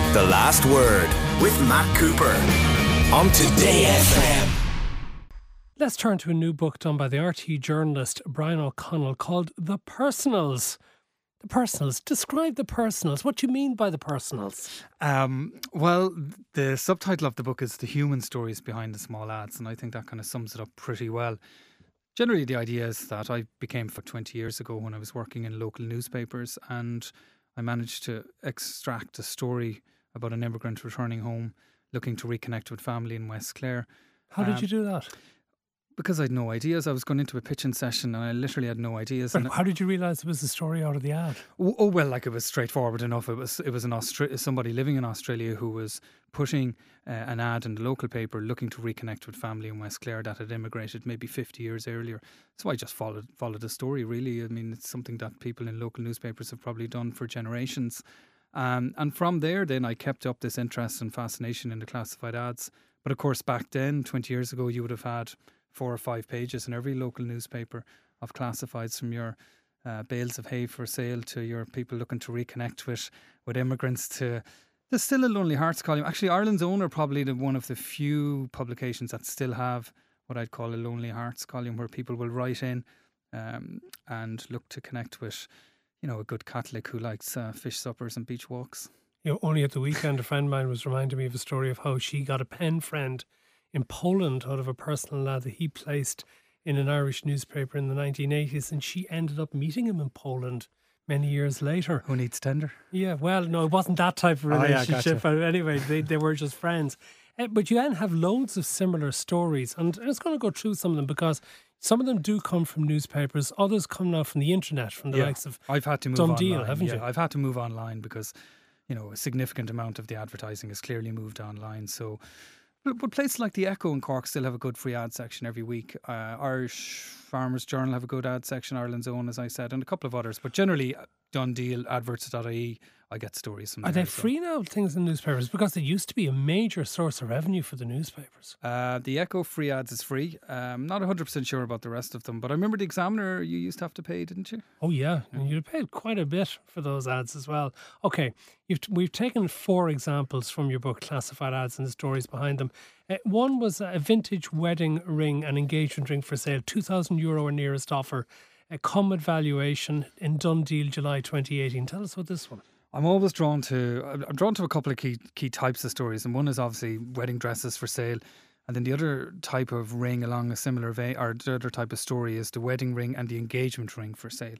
The Last Word with Matt Cooper on Today FM. Let's turn to a new book done by the RT journalist Brian O'Connell called The Personals. The Personals. Describe The Personals. What do you mean by The Personals? Well, the subtitle of the book is The Human Stories Behind the Small Ads, and I think that kind of sums it up pretty well. Generally, the idea is that I became for 20 years ago when I was working in local newspapers, and I managed to extract a story about an immigrant returning home looking to reconnect with family in West Clare. How did you do that? Because I had no ideas. I was going into a pitching session and I literally had no ideas. But how did you realise it was the story out of the ad? Oh well, like it was straightforward enough. It was somebody living in Australia who was putting an ad in the local paper looking to reconnect with family in West Clare that had immigrated maybe 50 years earlier. So I just followed the story, really. I mean, it's something that people in local newspapers have probably done for generations. And from there, then I kept up this interest and fascination in the classified ads. But of course, back then, 20 years ago, you would have had 4 or 5 pages in every local newspaper of classifieds, from your bales of hay for sale to your people looking to reconnect with immigrants to there's still a Lonely Hearts column. Actually, Ireland's Own are probably one of the few publications that still have what I'd call a Lonely Hearts column, where people will write in and look to connect with, a good Catholic who likes fish suppers and beach walks. Only at the weekend, a friend of mine was reminding me of a story of how she got a pen friend in Poland out of a personal ad that he placed in an Irish newspaper in the 1980s, and she ended up meeting him in Poland many years later. Who needs tender? Yeah, well, no, it wasn't that type of relationship. Gotcha. Anyway, they were just friends. But you then have loads of similar stories, and I was going to go through some of them because some of them do come from newspapers, others come now from the internet, from the likes of I've had to move Dundee, online, haven't you? I've had to move online because, a significant amount of the advertising has clearly moved online. So, but places like the Echo in Cork still have a good free ad section every week. Irish Farmers Journal have a good ad section, Ireland's Own, as I said, and a couple of others. But generally, Dundee, adverts.ie, I get stories from there. Are they free now, things in newspapers? Because they used to be a major source of revenue for the newspapers. The Echo free ads is free. Not 100% sure about the rest of them, but I remember the Examiner you used to have to pay, didn't you? Oh yeah, and you'd have paid quite a bit for those ads as well. Okay, we've taken 4 examples from your book, Classified Ads and the stories behind them. One was a vintage wedding ring and engagement ring for sale, €2,000 or nearest offer, a common valuation in Dundee, July 2018. Tell us about this one. I'm always drawn to a couple of key types of stories, and one is obviously wedding dresses for sale, and then the other type of ring along a similar vein, or the other type of story, is the wedding ring and the engagement ring for sale.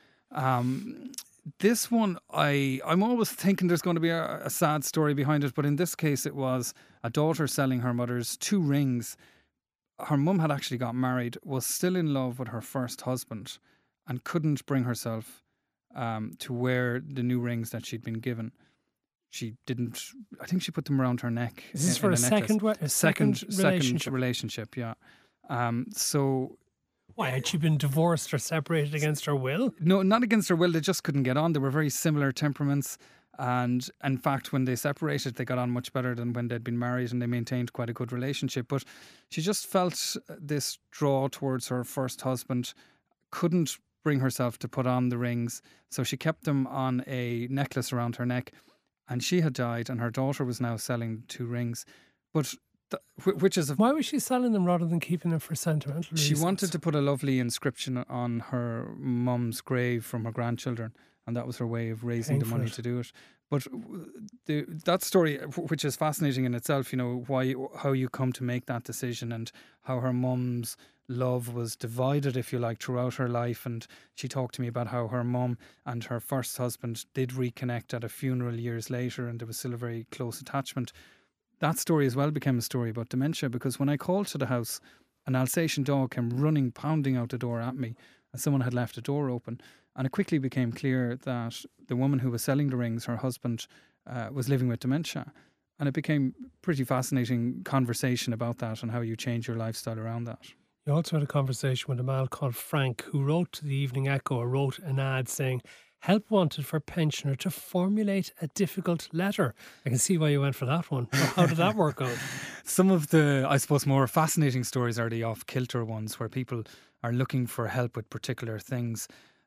This one, I'm always thinking there's going to be a sad story behind it, but in this case it was a daughter selling her mother's 2 rings. Her mum had actually got married, was still in love with her first husband, and couldn't bring herself to wear the new rings that she'd been given. She didn't. I think she put them around her neck. Is this for a second relationship? Yeah. So. Why, had she been divorced or separated against her will? No, not against her will. They just couldn't get on. They were very similar temperaments. And in fact, when they separated, they got on much better than when they'd been married, and they maintained quite a good relationship. But she just felt this draw towards her first husband, couldn't bring herself to put on the rings. So she kept them on a necklace around her neck, and she had died, and her daughter was now selling 2 rings. But why was she selling them rather than keeping them for sentimental reasons? She wanted to put a lovely inscription on her mum's grave from her grandchildren, and that was her way of raising the money to do it. But that story, which is fascinating in itself, how you come to make that decision, and how her mum's love was divided, if you like, throughout her life. And she talked to me about how her mum and her first husband did reconnect at a funeral years later, and there was still a very close attachment. That story as well became a story about dementia, because when I called to the house, an Alsatian dog came running, pounding out the door at me, and someone had left the door open. And it quickly became clear that the woman who was selling the rings, her husband, was living with dementia. And it became pretty fascinating conversation about that and how you change your lifestyle around that. You also had a conversation with a man called Frank, who wrote to the Evening Echo, or wrote an ad saying, "Help wanted for pensioner to formulate a difficult letter." I can see why you went for that one. How did that work out? Some of the, I suppose, more fascinating stories are the off-kilter ones, where people are looking for help with particular things.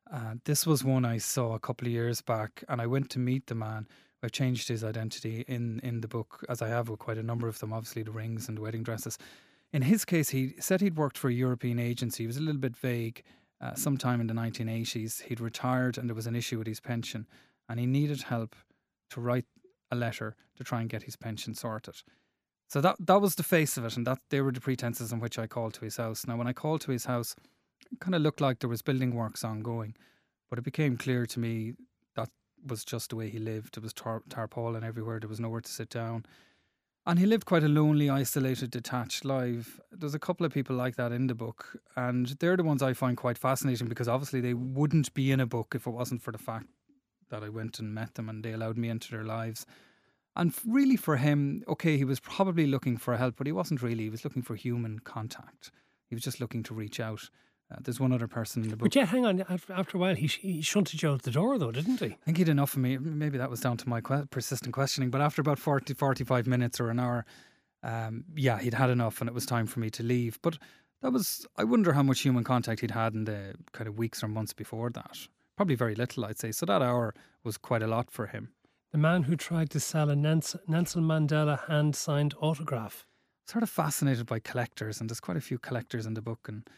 This was one I saw a couple of years back, and I went to meet the man. I've changed his identity in the book, as I have with quite a number of them, obviously the rings and the wedding dresses. In his case, he said he'd worked for a European agency. He was a little bit vague. Sometime in the 1980s, he'd retired and there was an issue with his pension, and he needed help to write a letter to try and get his pension sorted. So that was the face of it, and that they were the pretenses on which I called to his house. Now, when I called to his house, it kind of looked like there was building works ongoing, but it became clear to me that was just the way he lived. There was tarpaulin everywhere. There was nowhere to sit down. And he lived quite a lonely, isolated, detached life. There's a couple of people like that in the book, and they're the ones I find quite fascinating, because obviously they wouldn't be in a book if it wasn't for the fact that I went and met them and they allowed me into their lives. And really for him, okay, he was probably looking for help, but he wasn't really. He was looking for human contact. He was just looking to reach out. There's one other person in the book. But yeah, hang on. After a while, he shunted you out the door, though, didn't he? I think he'd enough of me. Maybe that was down to my persistent questioning. But after about 45 minutes or an hour, he'd had enough and it was time for me to leave. But that was, I wonder how much human contact he'd had in the kind of weeks or months before that. Probably very little, I'd say. So that hour was quite a lot for him. The man who tried to sell a Nelson Mandela hand-signed autograph. Sort of fascinated by collectors, and there's quite a few collectors in the book, and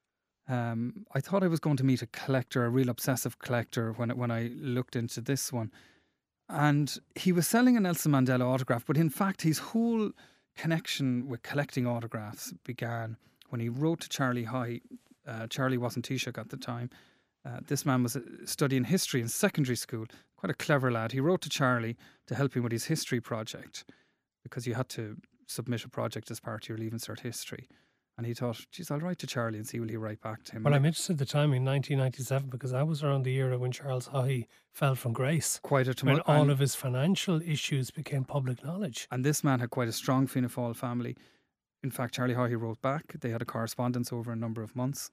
I thought I was going to meet a collector, a real obsessive collector, when I looked into this one. And he was selling a Nelson Mandela autograph, but in fact his whole connection with collecting autographs began when he wrote to Charlie Haughey. Charlie wasn't Taoiseach at the time. This man was studying history in secondary school, quite a clever lad. He wrote to Charlie to help him with his history project, because you had to submit a project as part of your Leaving Cert history. And he thought, geez, I'll write to Charlie and see will he write back to him. Well, I'm interested in the time in 1997, because I was around the era when Charles Haughey fell from grace. Quite a when all of his financial issues became public knowledge. And this man had quite a strong Fianna Fáil family. In fact, Charlie Haughey wrote back. They had a correspondence over a number of months.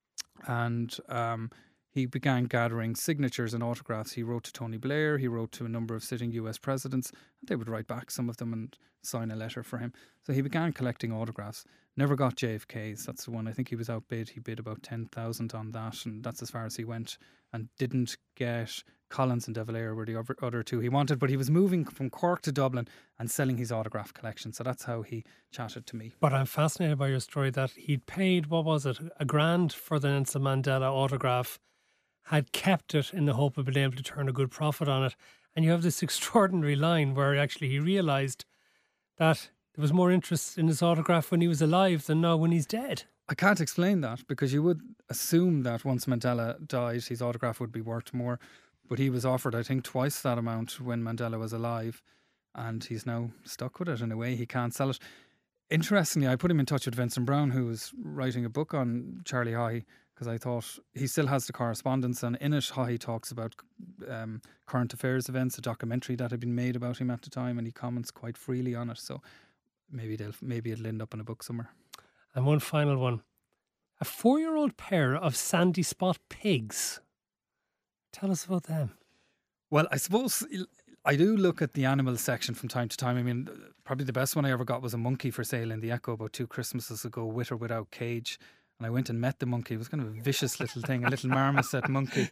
And he began gathering signatures and autographs. He wrote to Tony Blair. He wrote to a number of sitting US presidents. They would write back, some of them, and sign a letter for him. So he began collecting autographs. Never got JFK's. That's the one. I think he was outbid. He bid about 10,000 on that, and that's as far as he went. And didn't get Collins and De Valera were the other two he wanted. But he was moving from Cork to Dublin and selling his autograph collection. So that's how he chatted to me. But I'm fascinated by your story that he'd paid, what was it, $1,000 for the Nelson Mandela autograph, had kept it in the hope of being able to turn a good profit on it. And you have this extraordinary line where actually he realised that there was more interest in his autograph when he was alive than now when he's dead. I can't explain that, because you would assume that once Mandela died, his autograph would be worth more. But he was offered, I think, twice that amount when Mandela was alive, and he's now stuck with it in a way. He can't sell it. Interestingly, I put him in touch with Vincent Browne, who was writing a book on Charlie Haughey, because I thought he still has the correspondence, and in it Haughey talks about current affairs events, a documentary that had been made about him at the time, and he comments quite freely on it. So maybe it'll end up in a book somewhere. And one final one. A 4-year-old pair of sandy spot pigs. Tell us about them. Well, I suppose I do look at the animals section from time to time. I mean, probably the best one I ever got was a monkey for sale in the Echo about 2 Christmases ago, with or without cage. And I went and met the monkey. It was kind of a vicious little thing, a little marmoset monkey,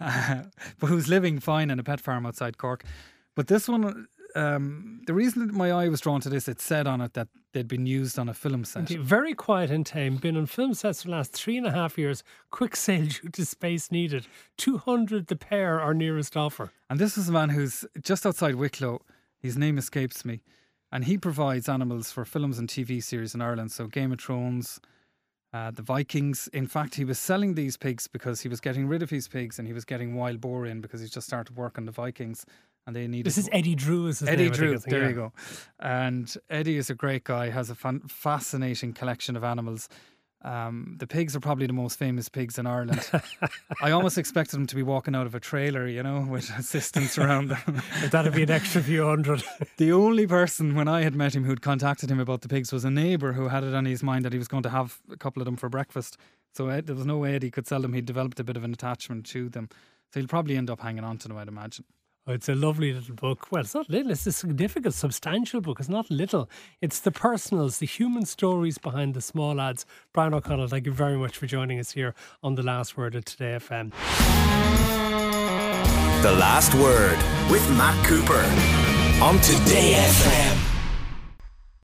but who's living fine in a pet farm outside Cork. But this one, the reason that my eye was drawn to this, it said on it that they'd been used on a film set. Very quiet and tame, been on film sets for the last 3.5 years, quick sale due to space needed, 200 the pair, our nearest offer. And this is a man who's just outside Wicklow. His name escapes me. And he provides animals for films and TV series in Ireland. So Game of Thrones, the Vikings. In fact, he was selling these pigs because he was getting rid of his pigs and he was getting wild boar in because he's just started work on the Vikings. And they needed. This is Eddie Drew, is his Eddie name, Drew, think, there you go. And Eddie is a great guy, has a fascinating collection of animals. The pigs are probably the most famous pigs in Ireland. I almost expected them to be walking out of a trailer, you know, with assistants around them. That'd be an extra few hundred. The only person when I had met him who'd contacted him about the pigs was a neighbour who had it on his mind that he was going to have a couple of them for breakfast. So there was no way Eddie could sell them. He'd developed a bit of an attachment to them. So he'll probably end up hanging on to them, I'd imagine. Oh, it's a lovely little book. Well, it's not little, it's a significant, substantial book. It's not little. It's the personals, the human stories behind the small ads. Brian O'Connell, thank you very much for joining us here on The Last Word at Today FM. The Last Word with Matt Cooper on Today FM.